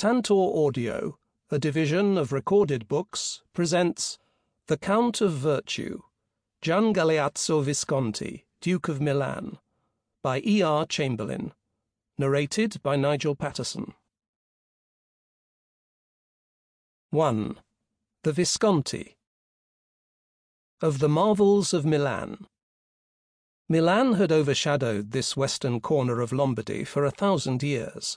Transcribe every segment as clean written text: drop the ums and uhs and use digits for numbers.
Tantor Audio, a division of recorded books, presents The Count of Virtue, Gian Galeazzo Visconti, Duke of Milan, by E.R. Chamberlain, narrated by Nigel Patterson. 1. The Visconti. Of the Marvels of Milan. Milan had overshadowed this western corner of Lombardy for 1,000 years.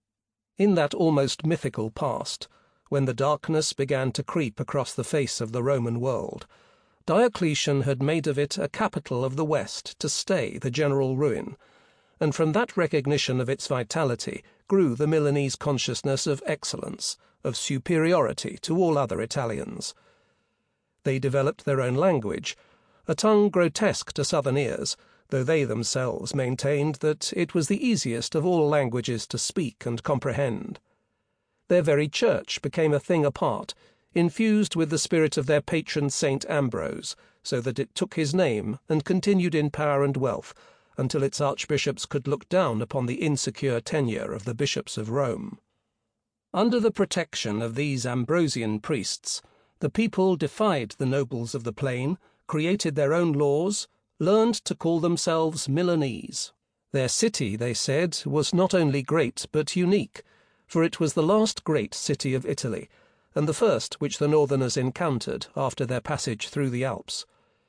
In that almost mythical past, when the darkness began to creep across the face of the Roman world, Diocletian had made of it a capital of the West to stay the general ruin, and from that recognition of its vitality grew the Milanese consciousness of excellence, of superiority to all other Italians. They developed their own language, a tongue grotesque to southern ears, though they themselves maintained that it was the easiest of all languages to speak and comprehend. Their very church became a thing apart, infused with the spirit of their patron Saint Ambrose, so that it took his name and continued in power and wealth until its archbishops could look down upon the insecure tenure of the bishops of Rome. Under the protection of these Ambrosian priests, the people defied the nobles of the plain, created their own laws, learned to call themselves Milanese. Their city, they said, was not only great but unique, for it was the last great city of Italy, and the first which the northerners encountered after their passage through the Alps.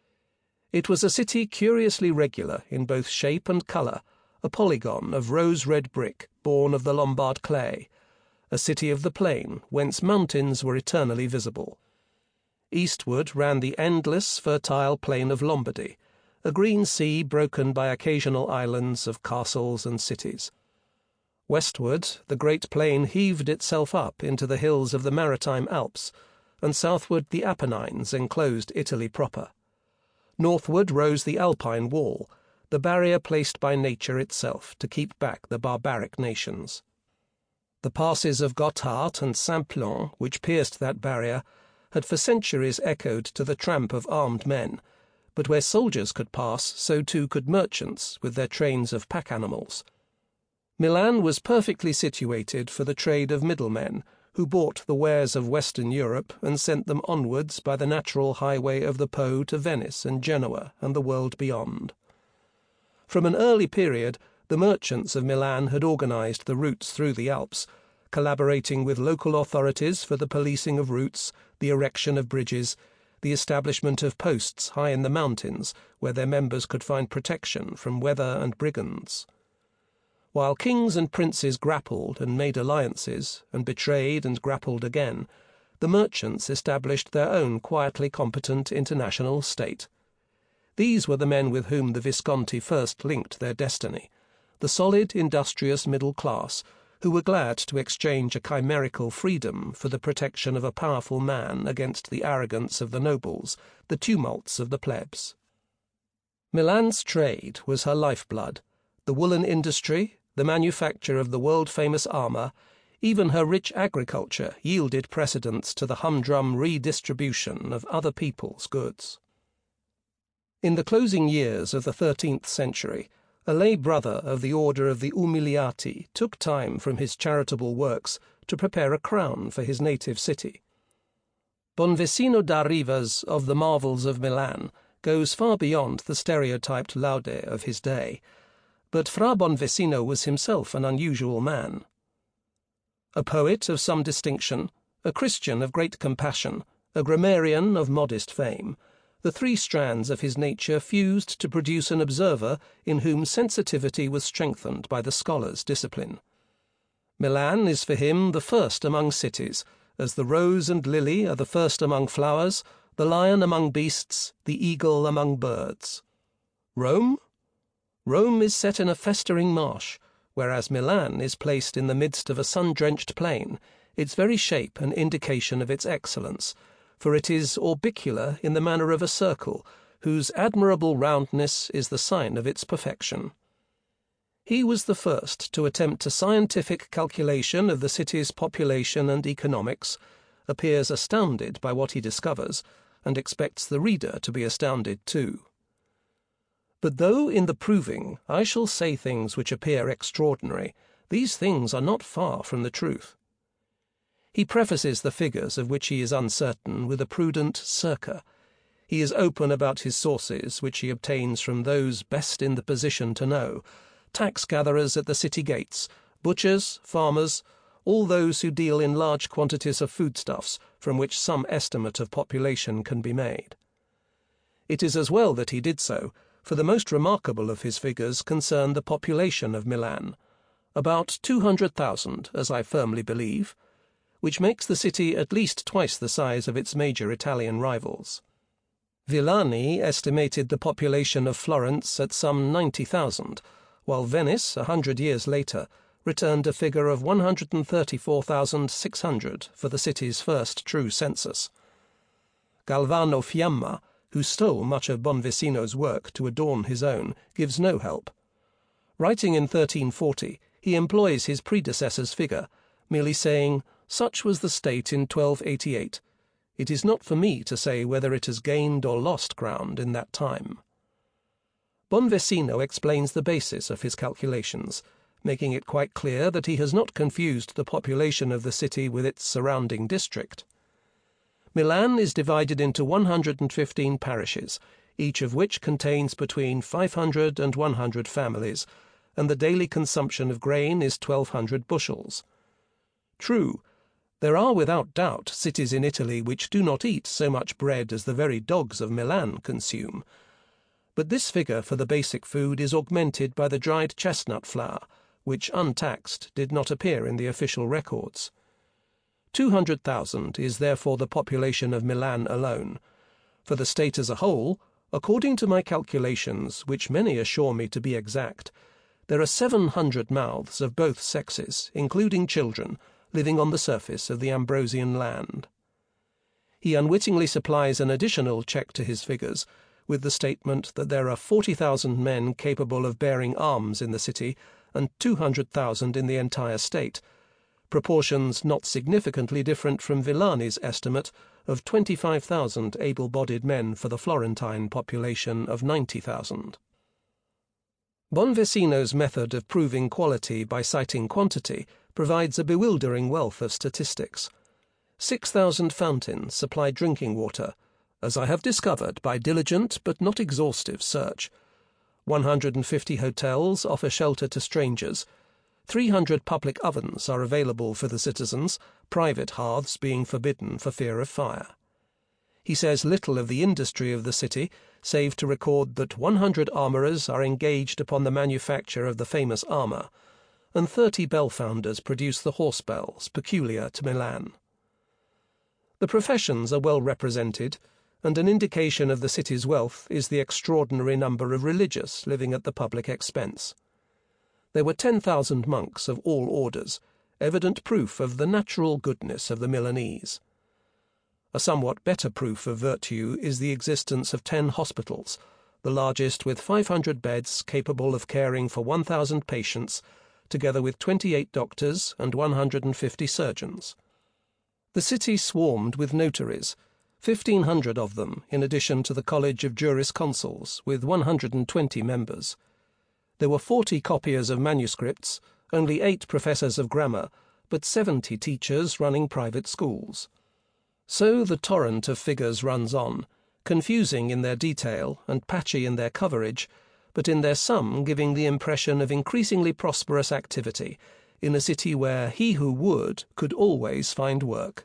It was a city curiously regular in both shape and colour, a polygon of rose-red brick born of the Lombard clay, a city of the plain whence mountains were eternally visible. Eastward ran the endless, fertile plain of Lombardy, a green sea broken by occasional islands of castles and cities. Westward, the great plain heaved itself up into the hills of the maritime Alps, and southward the Apennines enclosed Italy proper. Northward rose the Alpine wall, the barrier placed by nature itself to keep back the barbaric nations. The passes of Gotthard and Saint-Plon, which pierced that barrier, had for centuries echoed to the tramp of armed men, but where soldiers could pass, so too could merchants with their trains of pack animals. Milan was perfectly situated for the trade of middlemen, who bought the wares of Western Europe and sent them onwards by the natural highway of the Po to Venice and Genoa and the world beyond. From an early period, the merchants of Milan had organized the routes through the Alps, collaborating with local authorities for the policing of routes, the erection of bridges, the establishment of posts high in the mountains where their members could find protection from weather and brigands. While kings and princes grappled and made alliances, and betrayed and grappled again, the merchants established their own quietly competent international state. These were the men with whom the Visconti first linked their destiny, the solid, industrious middle class, who were glad to exchange a chimerical freedom for the protection of a powerful man against the arrogance of the nobles, the tumults of the plebs. Milan's trade was her lifeblood, the woolen industry, the manufacture of the world-famous armour, even her rich agriculture yielded precedence to the humdrum redistribution of other people's goods. In the closing years of the 13th century, a lay brother of the order of the Umiliati took time from his charitable works to prepare a crown for his native city. Bonvicino da Riva's Of the Marvels of Milan goes far beyond the stereotyped laude of his day, but Fra Bonvicino was himself an unusual man. A poet of some distinction, a Christian of great compassion, a grammarian of modest fame, the three strands of his nature fused to produce an observer in whom sensitivity was strengthened by the scholar's discipline. Milan is for him the first among cities, as the rose and lily are the first among flowers, the lion among beasts, the eagle among birds. Rome? Rome is set in a festering marsh, whereas Milan is placed in the midst of a sun-drenched plain, its very shape an indication of its excellence, for it is orbicular in the manner of a circle, whose admirable roundness is the sign of its perfection. He was the first to attempt a scientific calculation of the city's population and economics, appears astounded by what he discovers, and expects the reader to be astounded too. But though in the proving I shall say things which appear extraordinary, these things are not far from the truth. He prefaces the figures of which he is uncertain with a prudent circa. He is open about his sources, which he obtains from those best in the position to know, tax-gatherers at the city gates, butchers, farmers, all those who deal in large quantities of foodstuffs from which some estimate of population can be made. It is as well that he did so, for the most remarkable of his figures concern the population of Milan, about 200,000, as I firmly believe, which makes the city at least twice the size of its major Italian rivals. Villani estimated the population of Florence at some 90,000, while Venice, 100 years later, returned a figure of 134,600 for the city's first true census. Galvano Fiamma, who stole much of Bonvicino's work to adorn his own, gives no help. Writing in 1340, he employs his predecessor's figure, merely saying, "Such was the state in 1288. It is not for me to say whether it has gained or lost ground in that time." Bonvicino explains the basis of his calculations, making it quite clear that he has not confused the population of the city with its surrounding district. Milan is divided into 115 parishes, each of which contains between 500 and 100 families, and the daily consumption of grain is 1,200 bushels. True, there are without doubt cities in Italy which do not eat so much bread as the very dogs of Milan consume, but this figure for the basic food is augmented by the dried chestnut flour, which, untaxed, did not appear in the official records. 200,000 is therefore the population of Milan alone. For the state as a whole, according to my calculations, which many assure me to be exact, there are 700 mouths of both sexes, including children, living on the surface of the Ambrosian land. He unwittingly supplies an additional check to his figures, with the statement that there are 40,000 men capable of bearing arms in the city and 200,000 in the entire state, proportions not significantly different from Villani's estimate of 25,000 able-bodied men for the Florentine population of 90,000. Bonvicino's method of proving quality by citing quantity provides a bewildering wealth of statistics. 6,000 fountains supply drinking water, as I have discovered by diligent but not exhaustive search. 150 hotels offer shelter to strangers. 300 public ovens are available for the citizens, private hearths being forbidden for fear of fire. He says little of the industry of the city, save to record that 100 armourers are engaged upon the manufacture of the famous armour, and 30 bell-founders produce the horse bells peculiar to Milan. The professions are well represented, and an indication of the city's wealth is the extraordinary number of religious living at the public expense. There were 10,000 monks of all orders, evident proof of the natural goodness of the Milanese. A somewhat better proof of virtue is the existence of 10 hospitals, the largest with 500 beds capable of caring for 1,000 patients, together with 28 doctors and 150 surgeons. The city swarmed with notaries, 1,500 of them, in addition to the College of Jurisconsuls, with 120 members. There were 40 copiers of manuscripts, only 8 professors of grammar, but 70 teachers running private schools. So the torrent of figures runs on, confusing in their detail and patchy in their coverage, but in their sum giving the impression of increasingly prosperous activity in a city where he who would could always find work.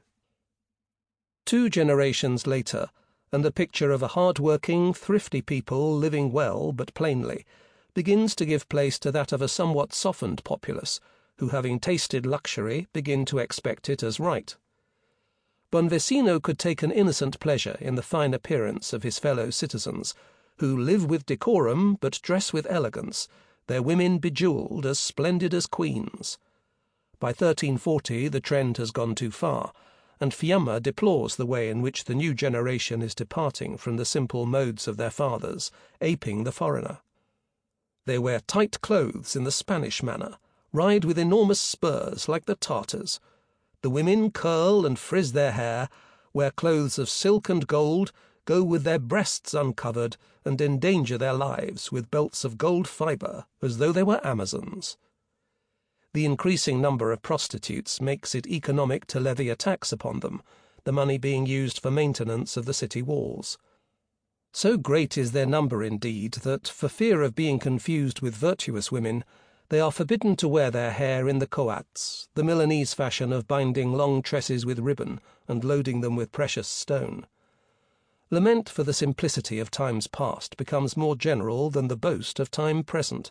2 generations later, and the picture of a hard-working, thrifty people living well but plainly begins to give place to that of a somewhat softened populace, who, having tasted luxury, begin to expect it as right. Bonvicino could take an innocent pleasure in the fine appearance of his fellow citizens, who live with decorum but dress with elegance, their women bejewelled as splendid as queens. By 1340 the trend has gone too far, and Fiamma deplores the way in which the new generation is departing from the simple modes of their fathers, aping the foreigner. They wear tight clothes in the Spanish manner, ride with enormous spurs like the Tartars. The women curl and frizz their hair, wear clothes of silk and gold, go with their breasts uncovered, and endanger their lives with belts of gold fibre, as though they were Amazons. The increasing number of prostitutes makes it economic to levy a tax upon them, the money being used for maintenance of the city walls. So great is their number indeed that, for fear of being confused with virtuous women, they are forbidden to wear their hair in the coats, the Milanese fashion of binding long tresses with ribbon and loading them with precious stone. Lament for the simplicity of times past becomes more general than the boast of time present.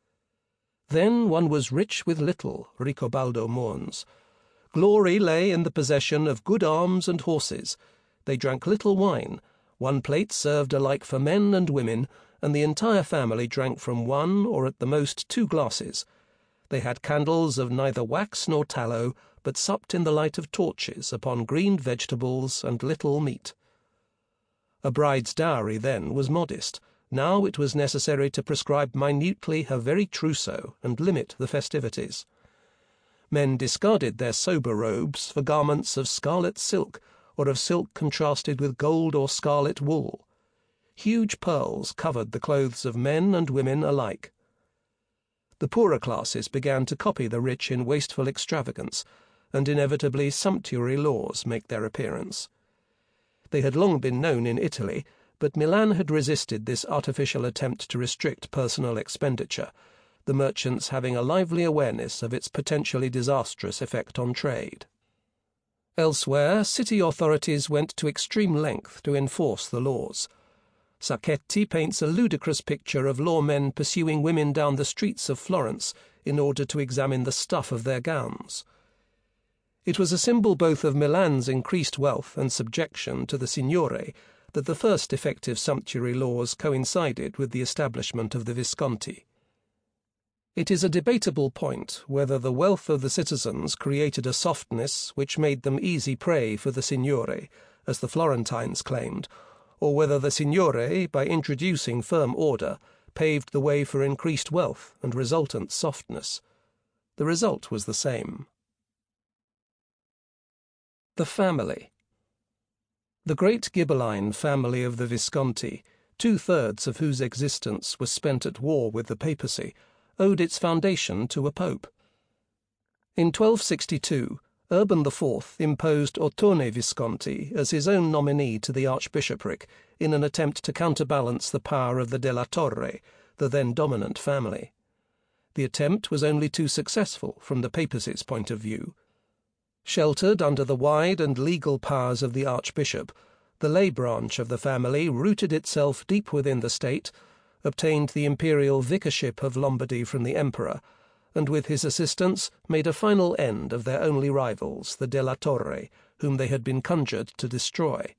Then one was rich with little, Ricobaldo mourns. Glory lay in the possession of good arms and horses. They drank little wine. One plate served alike for men and women, and the entire family drank from one or at the most 2 glasses. They had candles of neither wax nor tallow, but supped in the light of torches upon green vegetables and little meat. A bride's dowry then was modest. Now it was necessary to prescribe minutely her very trousseau and limit the festivities. Men discarded their sober robes for garments of scarlet silk, or of silk contrasted with gold or scarlet wool. Huge pearls covered the clothes of men and women alike. The poorer classes began to copy the rich in wasteful extravagance, and inevitably sumptuary laws make their appearance. They had long been known in Italy, but Milan had resisted this artificial attempt to restrict personal expenditure, the merchants having a lively awareness of its potentially disastrous effect on trade. Elsewhere, city authorities went to extreme length to enforce the laws. Sacchetti paints a ludicrous picture of lawmen pursuing women down the streets of Florence in order to examine the stuff of their gowns. It was a symbol both of Milan's increased wealth and subjection to the Signore that the first effective sumptuary laws coincided with the establishment of the Visconti. It is a debatable point whether the wealth of the citizens created a softness which made them easy prey for the Signore, as the Florentines claimed, or whether the Signore, by introducing firm order, paved the way for increased wealth and resultant softness. The result was the same. The family. The great Ghibelline family of the Visconti, 2/3 of whose existence was spent at war with the papacy, owed its foundation to a pope. In 1262, Urban IV imposed Ottone Visconti as his own nominee to the archbishopric in an attempt to counterbalance the power of the Della Torre, the then dominant family. The attempt was only too successful from the papacy's point of view. Sheltered under the wide and legal powers of the archbishop, the lay branch of the family rooted itself deep within the state, obtained the imperial vicarship of Lombardy from the emperor, and with his assistance made a final end of their only rivals, the Della Torre, whom they had been conjured to destroy.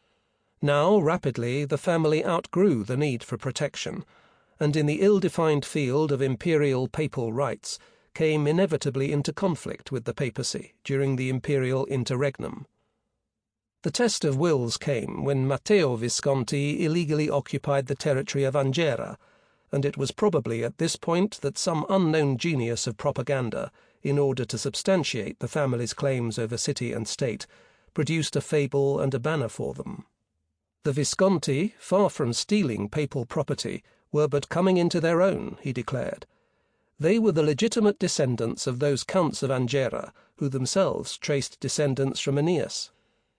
Now, rapidly, the family outgrew the need for protection, and in the ill-defined field of imperial papal rights came inevitably into conflict with the papacy during the imperial interregnum. The test of wills came when Matteo Visconti illegally occupied the territory of Angera, and it was probably at this point that some unknown genius of propaganda, in order to substantiate the family's claims over city and state, produced a fable and a banner for them. The Visconti, far from stealing papal property, were but coming into their own, he declared. They were the legitimate descendants of those counts of Angera, who themselves traced descendants from Aeneas.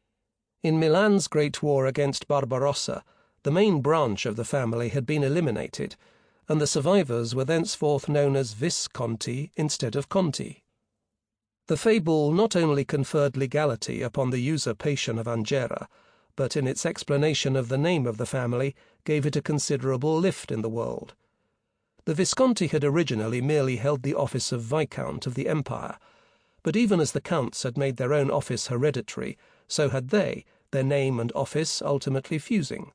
In Milan's great war against Barbarossa, the main branch of the family had been eliminated, and the survivors were thenceforth known as Visconti instead of Conti. The fable not only conferred legality upon the usurpation of Angera, but in its explanation of the name of the family gave it a considerable lift in the world. The Visconti had originally merely held the office of Viscount of the Empire, but even as the counts had made their own office hereditary, so had they, their name and office ultimately fusing.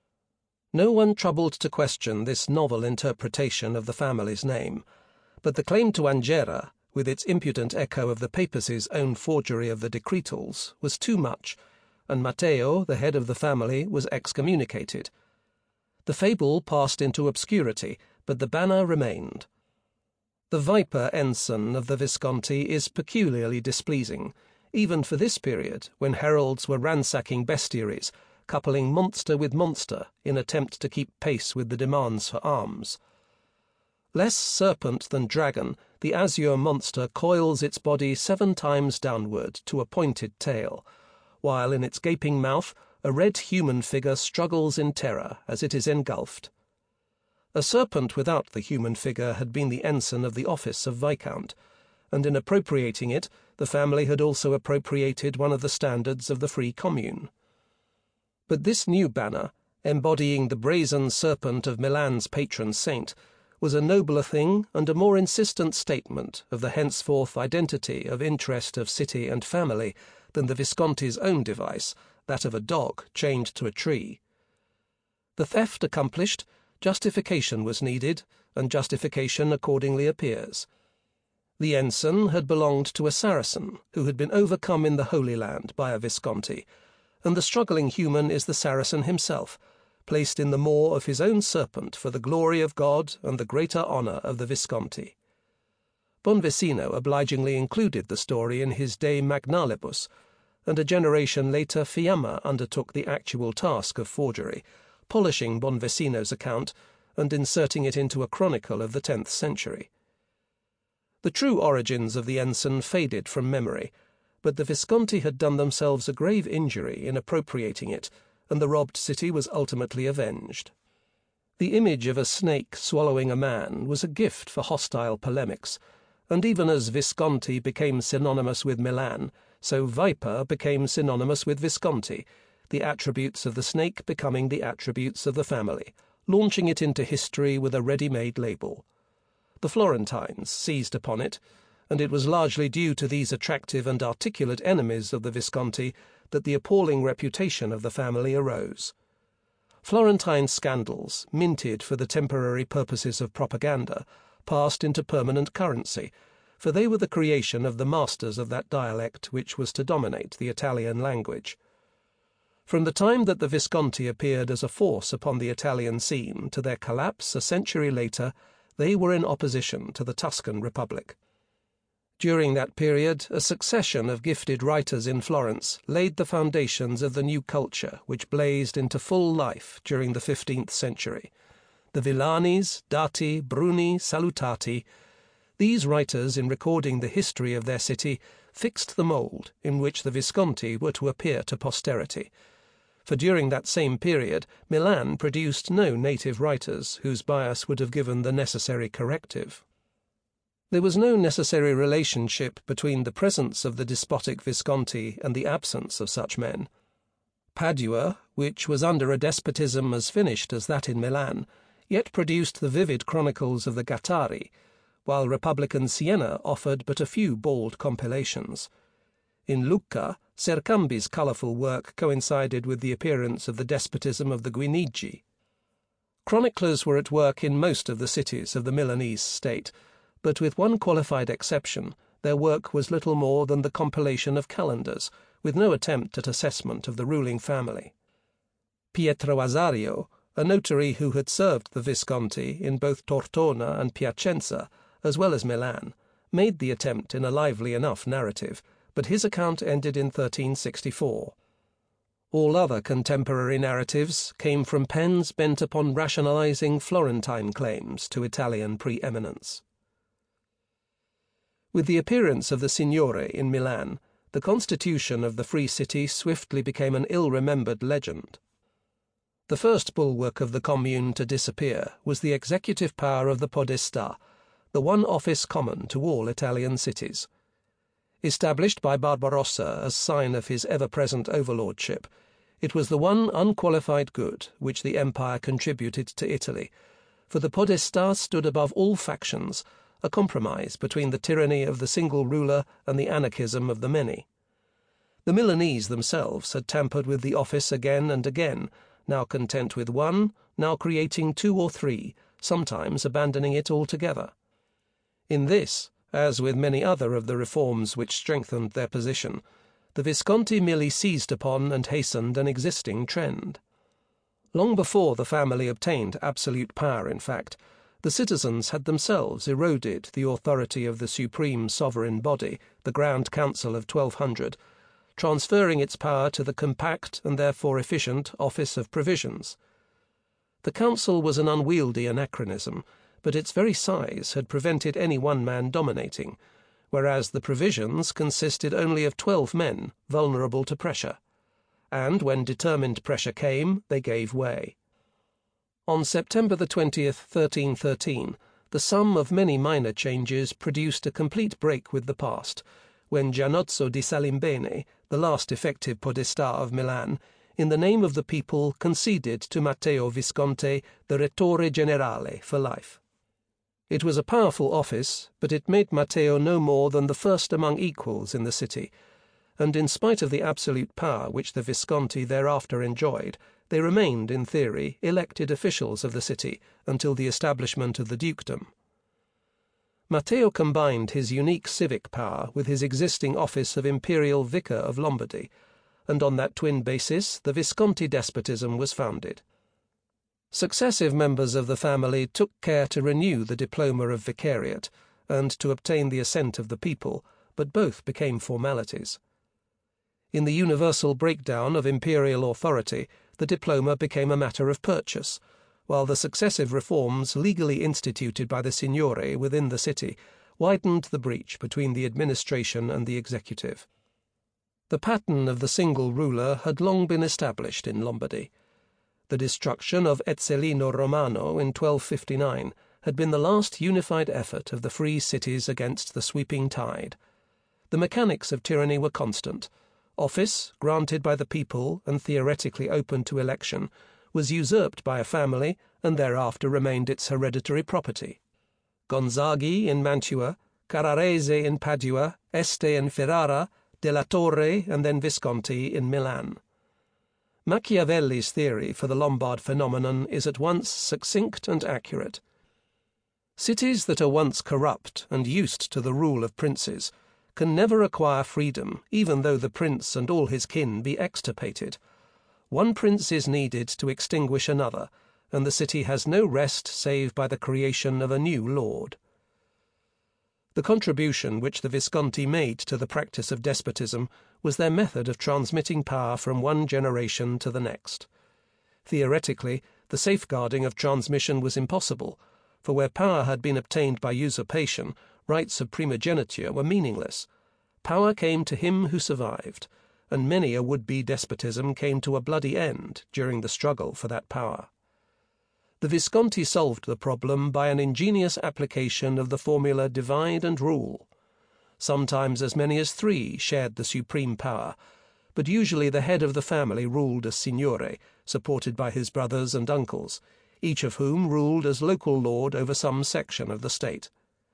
No one troubled to question this novel interpretation of the family's name, but the claim to Angera, with its impudent echo of the papacy's own forgery of the decretals, was too much, and Matteo, the head of the family, was excommunicated. The fable passed into obscurity, but the banner remained. The viper ensign of the Visconti is peculiarly displeasing, even for this period, when heralds were ransacking bestiaries, coupling monster with monster in attempt to keep pace with the demands for arms. Less serpent than dragon, the azure monster coils its body 7 times downward to a pointed tail, while in its gaping mouth a red human figure struggles in terror as it is engulfed. A serpent without the human figure had been the ensign of the office of Viscount, and in appropriating it, the family had also appropriated one of the standards of the free commune. But this new banner, embodying the brazen serpent of Milan's patron saint, was a nobler thing and a more insistent statement of the henceforth identity of interest of city and family than the Visconti's own device, that of a dog chained to a tree. The theft accomplished, justification was needed, and justification accordingly appears. The ensign had belonged to a Saracen who had been overcome in the Holy Land by a Visconti, and the struggling human is the Saracen himself, placed in the maw of his own serpent for the glory of God and the greater honour of the Visconti. Bonvicino obligingly included the story in his De Magnalibus, and a generation later Fiamma undertook the actual task of forgery, polishing Bonvicino's account and inserting it into a chronicle of the 10th century. The true origins of the ensign faded from memory, but the Visconti had done themselves a grave injury in appropriating it, and the robbed city was ultimately avenged. The image of a snake swallowing a man was a gift for hostile polemics, and even as Visconti became synonymous with Milan, so viper became synonymous with Visconti, the attributes of the snake becoming the attributes of the family, launching it into history with a ready-made label. The Florentines seized upon it, and it was largely due to these attractive and articulate enemies of the Visconti that the appalling reputation of the family arose. Florentine scandals, minted for the temporary purposes of propaganda, passed into permanent currency, for they were the creation of the masters of that dialect which was to dominate the Italian language. From the time that the Visconti appeared as a force upon the Italian scene to their collapse a century later, they were in opposition to the Tuscan Republic. During that period, a succession of gifted writers in Florence laid the foundations of the new culture which blazed into full life during the 15th century. The Villanis, Dati, Bruni, Salutati. These writers, in recording the history of their city, fixed the mould in which the Visconti were to appear to posterity. For during that same period, Milan produced no native writers whose bias would have given the necessary corrective. There was no necessary relationship between the presence of the despotic Visconti and the absence of such men. Padua, which was under a despotism as finished as that in Milan, yet produced the vivid chronicles of the Gattari, while Republican Siena offered but a few bald compilations. In Lucca, Sercambi's colourful work coincided with the appearance of the despotism of the Guinigi. Chroniclers were at work in most of the cities of the Milanese state, but with one qualified exception, their work was little more than the compilation of calendars, with no attempt at assessment of the ruling family. Pietro Azario, a notary who had served the Visconti in both Tortona and Piacenza, as well as Milan, made the attempt in a lively enough narrative, but his account ended in 1364. All other contemporary narratives came from pens bent upon rationalizing Florentine claims to Italian preeminence. With the appearance of the Signore in Milan, the constitution of the Free City swiftly became an ill-remembered legend. The first bulwark of the Commune to disappear was the executive power of the Podestà, the one office common to all Italian cities. Established by Barbarossa as sign of his ever-present overlordship, it was the one unqualified good which the empire contributed to Italy, for the Podestà stood above all factions, a compromise between the tyranny of the single ruler and the anarchism of the many. The Milanese themselves had tampered with the office again and again, now content with one, now creating 2 or 3, sometimes abandoning it altogether. In this, as with many other of the reforms which strengthened their position, the Visconti merely seized upon and hastened an existing trend. Long before the family obtained absolute power, in fact, the citizens had themselves eroded the authority of the supreme sovereign body, the Grand Council of 1200, transferring its power to the compact and therefore efficient Office of Provisions. The council was an unwieldy anachronism, but its very size had prevented any one man dominating, whereas the provisions consisted only of 12 men vulnerable to pressure, and when determined pressure came, they gave way. On September the 20th, 1313, the sum of many minor changes produced a complete break with the past, when Giannozzo di Salimbene, the last effective podestà of Milan, in the name of the people conceded to Matteo Visconti the Rettore Generale for life. It was a powerful office, but it made Matteo no more than the first among equals in the city, and in spite of the absolute power which the Visconti thereafter enjoyed, they remained, in theory, elected officials of the city until the establishment of the dukedom. Matteo combined his unique civic power with his existing office of imperial vicar of Lombardy, and on that twin basis the Visconti despotism was founded. Successive members of the family took care to renew the diploma of vicariate and to obtain the assent of the people, but both became formalities. In the universal breakdown of imperial authority, the diploma became a matter of purchase, while the successive reforms legally instituted by the Signory within the city widened the breach between the administration and the executive. The pattern of the single ruler had long been established in Lombardy. The destruction of Ezzelino Romano in 1259 had been the last unified effort of the free cities against the sweeping tide. The mechanics of tyranny were constant. Office, granted by the people and theoretically open to election, was usurped by a family and thereafter remained its hereditary property. Gonzaghi in Mantua, Carrarese in Padua, Este in Ferrara, Della Torre and then Visconti in Milan. Machiavelli's theory for the Lombard phenomenon is at once succinct and accurate. Cities that are once corrupt and used to the rule of princes can never acquire freedom, even though the prince and all his kin be extirpated. One prince is needed to extinguish another, and the city has no rest save by the creation of a new lord. The contribution which the Visconti made to the practice of despotism was their method of transmitting power from one generation to the next. Theoretically, the safeguarding of transmission was impossible, for where power had been obtained by usurpation, rights of primogeniture were meaningless. Power came to him who survived, and many a would-be despotism came to a bloody end during the struggle for that power. The Visconti solved the problem by an ingenious application of the formula divide and rule. Sometimes as many as 3 shared the supreme power, but usually the head of the family ruled as signore, supported by his brothers and uncles, each of whom ruled as local lord over some section of the state.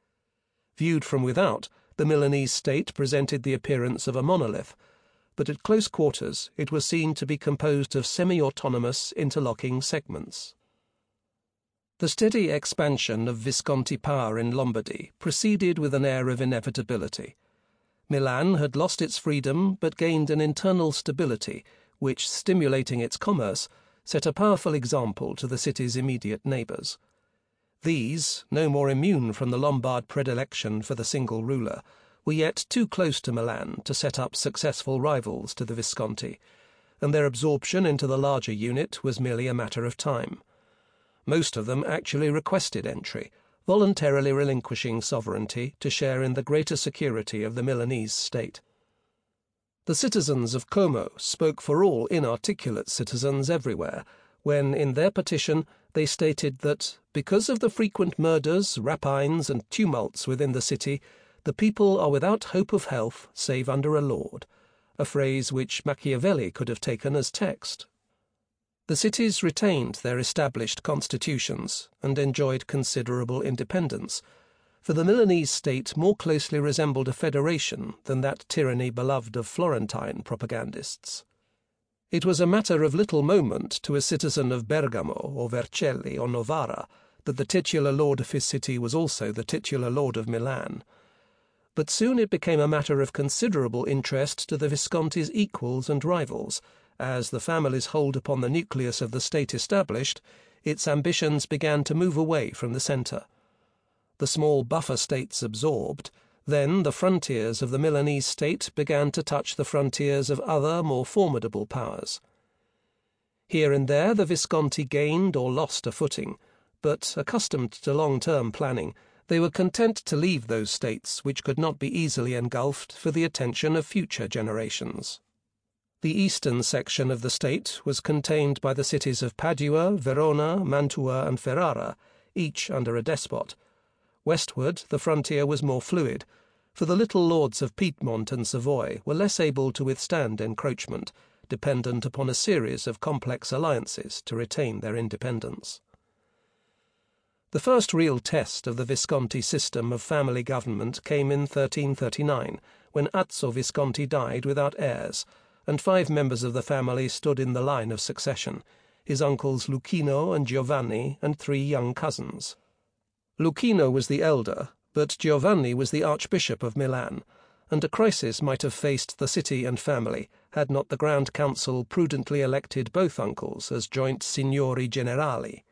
Viewed from without, the Milanese state presented the appearance of a monolith, but at close quarters it was seen to be composed of semi-autonomous interlocking segments. The steady expansion of Visconti power in Lombardy proceeded with an air of inevitability. Milan had lost its freedom but gained an internal stability which, stimulating its commerce, set a powerful example to the city's immediate neighbours. These, no more immune from the Lombard predilection for the single ruler, were yet too close to Milan to set up successful rivals to the Visconti, and their absorption into the larger unit was merely a matter of time. Most of them actually requested entry, voluntarily relinquishing sovereignty to share in the greater security of the Milanese state. The citizens of Como spoke for all inarticulate citizens everywhere, when, in their petition, they stated that, because of the frequent murders, rapines, and tumults within the city, the people are without hope of health save under a lord, a phrase which Machiavelli could have taken as text. The cities retained their established constitutions and enjoyed considerable independence, for the Milanese state more closely resembled a federation than that tyranny beloved of Florentine propagandists. It was a matter of little moment to a citizen of Bergamo or Vercelli or Novara that the titular lord of his city was also the titular lord of Milan. But soon it became a matter of considerable interest to the Visconti's equals and rivals. As the family's hold upon the nucleus of the state established, its ambitions began to move away from the centre. The small buffer states absorbed, then the frontiers of the Milanese state began to touch the frontiers of other, more formidable powers. Here and there the Visconti gained or lost a footing, but, accustomed to long-term planning, they were content to leave those states which could not be easily engulfed for the attention of future generations. The eastern section of the state was contained by the cities of Padua, Verona, Mantua, and Ferrara, each under a despot. Westward, the frontier was more fluid, for the little lords of Piedmont and Savoy were less able to withstand encroachment, dependent upon a series of complex alliances to retain their independence. The first real test of the Visconti system of family government came in 1339, when Azzo Visconti died without heirs, and 5 members of the family stood in the line of succession, his uncles Lucchino and Giovanni and 3 young cousins. Lucchino was the elder, but Giovanni was the Archbishop of Milan, and a crisis might have faced the city and family had not the Grand Council prudently elected both uncles as joint Signori Generali.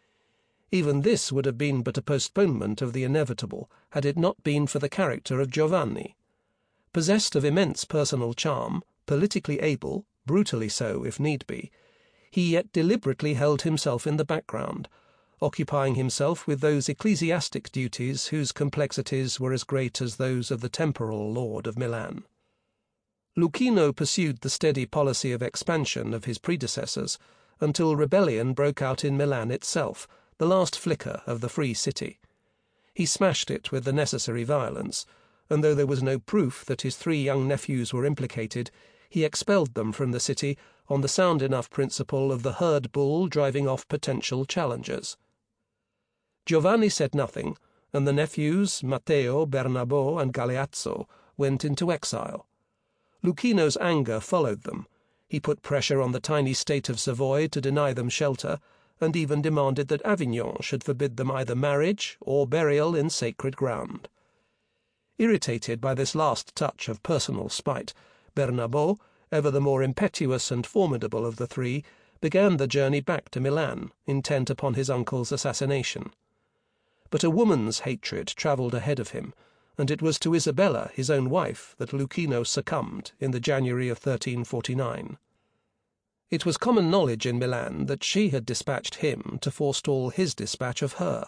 Even this would have been but a postponement of the inevitable had it not been for the character of Giovanni. Possessed of immense personal charm, politically able, brutally so if need be, he yet deliberately held himself in the background, occupying himself with those ecclesiastic duties whose complexities were as great as those of the temporal lord of Milan. Lucchino pursued the steady policy of expansion of his predecessors until rebellion broke out in Milan itself, the last flicker of the free city. He smashed it with the necessary violence, and though there was no proof that his 3 young nephews were implicated, he expelled them from the city on the sound enough principle of the herd bull driving off potential challengers. Giovanni said nothing, and the nephews, Matteo, Bernabo, and Galeazzo, went into exile. Lucchino's anger followed them. He put pressure on the tiny state of Savoy to deny them shelter, and even demanded that Avignon should forbid them either marriage or burial in sacred ground. Irritated by this last touch of personal spite, Bernabo, ever the more impetuous and formidable of the 3, began the journey back to Milan, intent upon his uncle's assassination. But a woman's hatred travelled ahead of him, and it was to Isabella, his own wife, that Lucchino succumbed in the January of 1349. It was common knowledge in Milan that she had dispatched him to forestall his dispatch of her.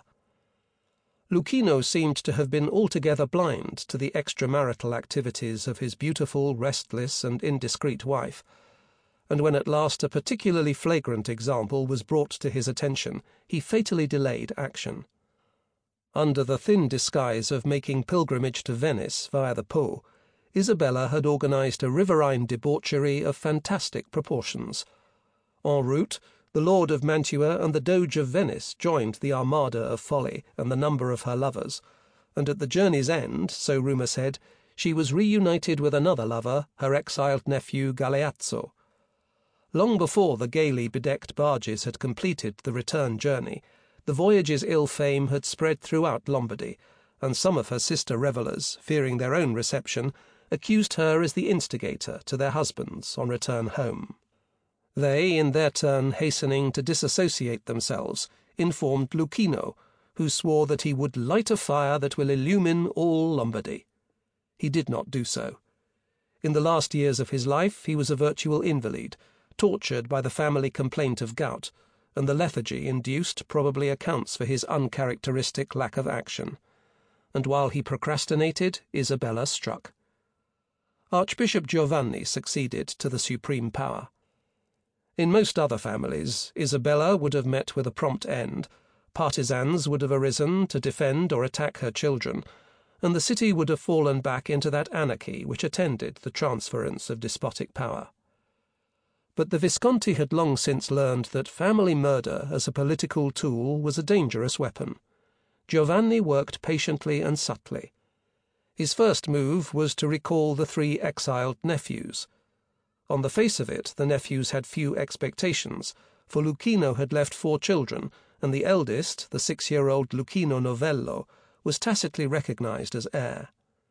Lucchino seemed to have been altogether blind to the extramarital activities of his beautiful, restless, and indiscreet wife, and when at last a particularly flagrant example was brought to his attention, he fatally delayed action. Under the thin disguise of making pilgrimage to Venice via the Po, Isabella had organized a riverine debauchery of fantastic proportions. En route, the Lord of Mantua and the Doge of Venice joined the armada of folly and the number of her lovers, and at the journey's end, so rumour said, she was reunited with another lover, her exiled nephew Galeazzo. Long before the gaily bedecked barges had completed the return journey, the voyage's ill fame had spread throughout Lombardy, and some of her sister revellers, fearing their own reception, accused her as the instigator to their husbands on return home. They, in their turn hastening to disassociate themselves, informed Lucchino, who swore that he would light a fire that will illumine all Lombardy. He did not do so. In the last years of his life he was a virtual invalid, tortured by the family complaint of gout, and the lethargy induced probably accounts for his uncharacteristic lack of action. And while he procrastinated, Isabella struck. Archbishop Giovanni succeeded to the supreme power. In most other families, Isabella would have met with a prompt end, partisans would have arisen to defend or attack her children, and the city would have fallen back into that anarchy which attended the transference of despotic power. But the Visconti had long since learned that family murder as a political tool was a dangerous weapon. Giovanni worked patiently and subtly. His first move was to recall the 3 exiled nephews. On the face of it, the nephews had few expectations, for Lucchino had left 4 children, and the eldest, the 6-year-old Lucchino Novello, was tacitly recognized as heir.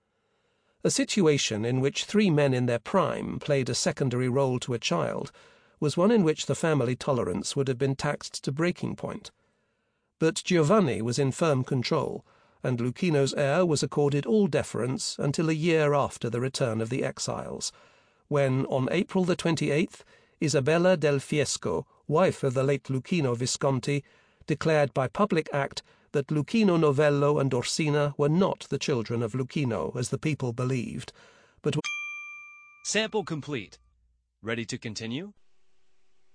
A situation in which 3 men in their prime played a secondary role to a child was one in which the family tolerance would have been taxed to breaking point. But Giovanni was in firm control, and Lucchino's heir was accorded all deference until a year after the return of the exiles, when, on April the 28th, Isabella del Fiesco, wife of the late Lucchino Visconti, declared by public act that Lucino Novello and Orsina were not the children of Lucino, as the people believed, but Sample complete. Ready to continue?